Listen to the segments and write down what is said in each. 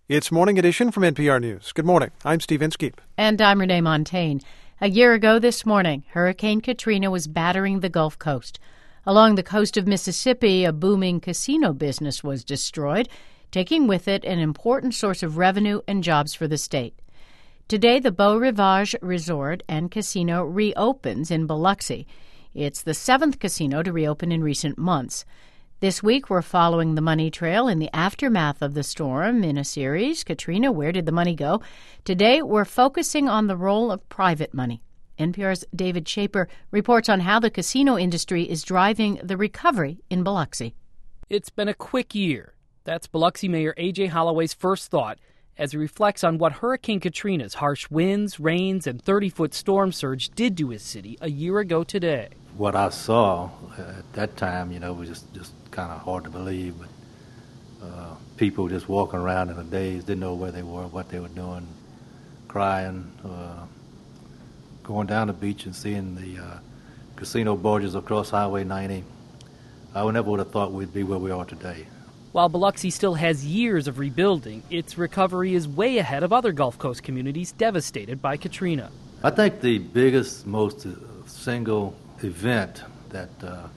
It's Morning Edition from NPR News. Good morning. I'm Steve Inskeep. And I'm Renee Montagne. A year ago this morning, Hurricane Katrina was battering the Gulf Coast. Along the coast of Mississippi, a booming casino business was destroyed, taking with it an important source of revenue and jobs for the state. Today, the Beau Rivage Resort and Casino reopens in Biloxi. It's the seventh casino to reopen in recent months. This week, we're following the money trail in the aftermath of the storm in a series, Katrina, Where Did the Money Go? Today, we're focusing on the role of private money. NPR's David Shaper reports on how the casino industry is driving the recovery in Biloxi. It's been a quick year. That's Biloxi Mayor A.J. Holloway's first thought as he reflects on what Hurricane Katrina's harsh winds, rains, and 30-foot storm surge did to his city a year ago today. What I saw at that time, was just kind of hard to believe. But people just walking around in a daze, didn't know where they were, what they were doing, crying, going down the beach and seeing the casino barges across Highway 90. I never would have thought we'd be where we are today. While Biloxi still has years of rebuilding, its recovery is way ahead of other Gulf Coast communities devastated by Katrina. I think the biggest, most single event that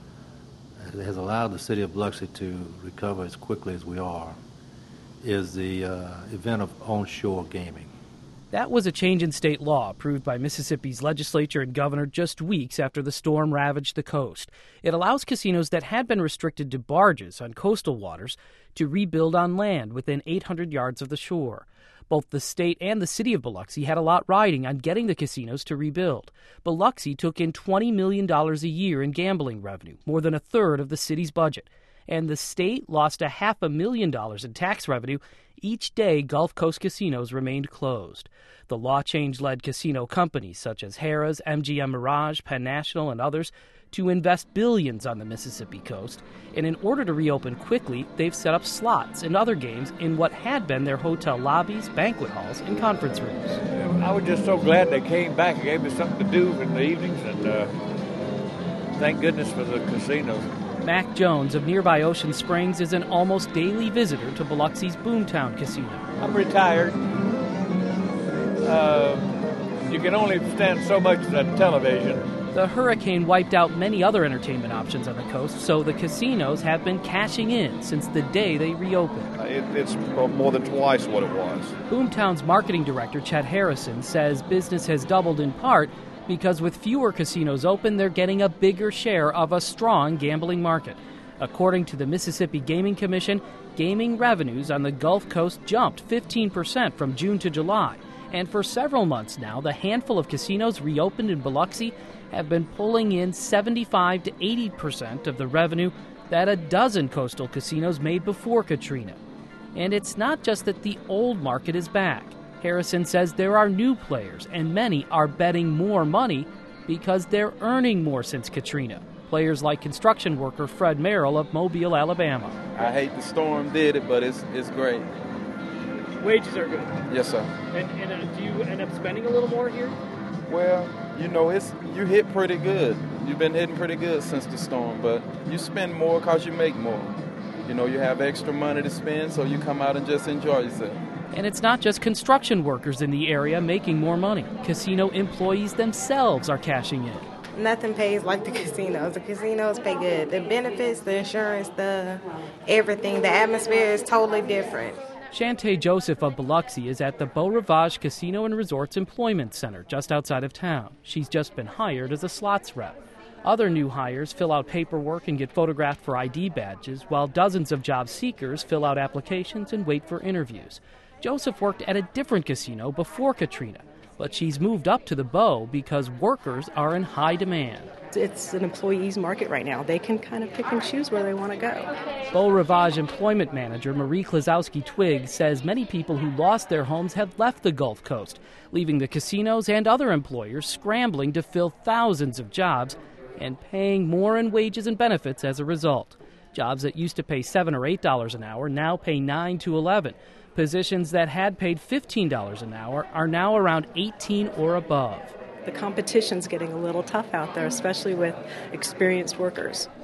has allowed the city of Biloxi to recover as quickly as we are is the event of onshore gaming. That was a change in state law approved by Mississippi's legislature and governor just weeks after the storm ravaged the coast. It allows casinos that had been restricted to barges on coastal waters to rebuild on land within 800 yards of the shore. Both the state and the city of Biloxi had a lot riding on getting the casinos to rebuild. Biloxi took in $20 million a year in gambling revenue, more than a third of the city's budget. And the state lost $500,000 in tax revenue each day Gulf Coast casinos remained closed. The law change led casino companies such as Harrah's, MGM Mirage, Penn National, and others to invest billions on the Mississippi coast. And in order to reopen quickly, they've set up slots and other games in what had been their hotel lobbies, banquet halls, and conference rooms. I was just so glad they came back and gave me something to do in the evenings, and thank goodness for the casinos. Mac Jones of nearby Ocean Springs is an almost daily visitor to Biloxi's Boomtown Casino. I'm retired. You can only stand so much at television. The hurricane wiped out many other entertainment options on the coast, so the casinos have been cashing in since the day they reopened. It's more than twice what it was. Boomtown's marketing director, Chet Harrison, says business has doubled in part because with fewer casinos open, they're getting a bigger share of a strong gambling market. According to the Mississippi Gaming Commission, gaming revenues on the Gulf Coast jumped 15% from June to July. And for several months now, the handful of casinos reopened in Biloxi have been pulling in 75 to 80% of the revenue that a dozen coastal casinos made before Katrina. And it's not just that the old market is back. Harrison says there are new players, and many are betting more money because they're earning more since Katrina. Players like construction worker Fred Merrill of Mobile, Alabama. I hate the storm did it, but it's great. Wages are good. Yes, sir. And do you end up spending a little more here? Well, you hit pretty good. You've been hitting pretty good since the storm, but you spend more because you make more. You have extra money to spend, so you come out and just enjoy yourself. And it's not just construction workers in the area making more money. Casino employees themselves are cashing in. Nothing pays like the casinos. The casinos pay good. The benefits, the insurance, the everything, the atmosphere is totally different. Shantae Joseph of Biloxi is at the Beau Rivage Casino and Resorts Employment Center just outside of town. She's just been hired as a slots rep. Other new hires fill out paperwork and get photographed for ID badges, while dozens of job seekers fill out applications and wait for interviews. Joseph worked at a different casino before Katrina, but she's moved up to the Beau because workers are in high demand. It's an employee's market right now. They can kind of pick and choose where they want to go. Beau Rivage employment manager Marie Klazowski-Twigg says many people who lost their homes have left the Gulf Coast, leaving the casinos and other employers scrambling to fill thousands of jobs and paying more in wages and benefits as a result. Jobs that used to pay $7 or $8 an hour now pay $9 to $11. Positions that had paid $15 an hour are now around $18 or above. The competition's getting a little tough out there, especially with experienced workers.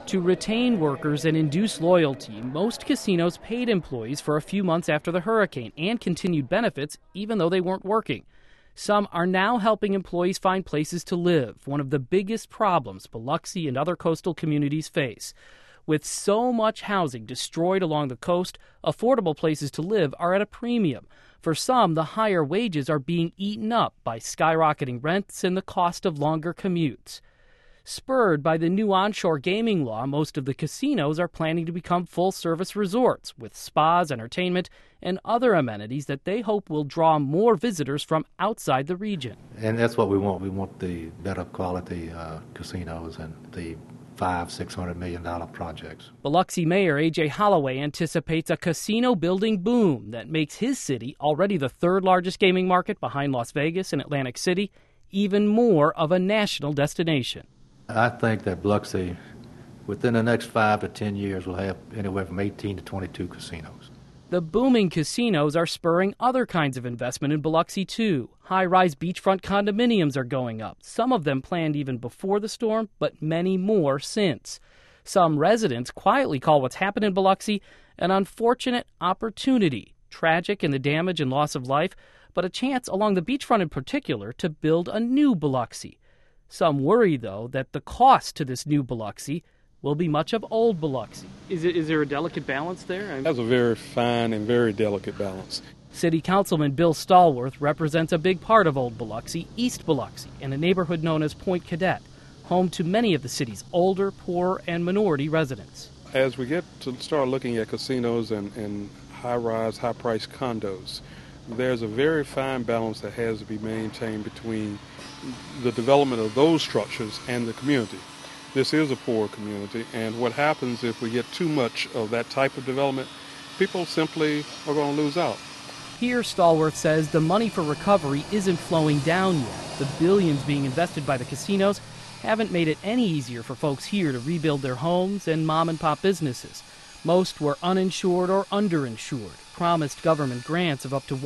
To retain workers and induce loyalty, most casinos paid employees for a few months after the hurricane and continued benefits even though they weren't working. Some are now helping employees find places to live, one of the biggest problems Biloxi and other coastal communities face. With so much housing destroyed along the coast, affordable places to live are at a premium. For some, the higher wages are being eaten up by skyrocketing rents and the cost of longer commutes. Spurred by the new onshore gaming law, most of the casinos are planning to become full-service resorts with spas, entertainment, and other amenities that they hope will draw more visitors from outside the region. And that's what we want. We want the better quality casinos and the $500-600 million projects. Biloxi Mayor A.J. Holloway anticipates a casino building boom that makes his city, already the third largest gaming market behind Las Vegas and Atlantic City, even more of a national destination. I think that Biloxi, within the next 5 to 10 years, will have anywhere from 18 to 22 casinos. The booming casinos are spurring other kinds of investment in Biloxi, too. High-rise beachfront condominiums are going up, some of them planned even before the storm, but many more since. Some residents quietly call what's happened in Biloxi an unfortunate opportunity, tragic in the damage and loss of life, but a chance along the beachfront in particular to build a new Biloxi. Some worry, though, that the cost to this new Biloxi will be much of old Biloxi. Is there a delicate balance there? That's a very fine and very delicate balance. City Councilman Bill Stallworth represents a big part of old Biloxi, East Biloxi, in a neighborhood known as Point Cadet, home to many of the city's older, poor, and minority residents. As we get to start looking at casinos and high-rise, high-priced condos, there's a very fine balance that has to be maintained between the development of those structures and the community. This is a poor community, and what happens if we get too much of that type of development, people simply are going to lose out. Here, Stallworth says the money for recovery isn't flowing down yet. The billions being invested by the casinos haven't made it any easier for folks here to rebuild their homes and mom-and-pop businesses. Most were uninsured or underinsured. Promised government grants of up to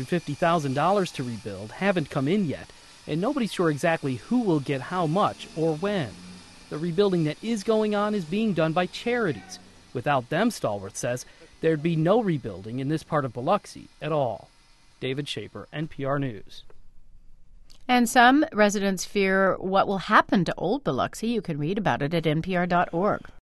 $150,000 to rebuild haven't come in yet, and nobody's sure exactly who will get how much or when. The rebuilding that is going on is being done by charities. Without them, Stallworth says, there'd be no rebuilding in this part of Biloxi at all. David Schaefer, NPR News. And some residents fear what will happen to old Biloxi. You can read about it at npr.org.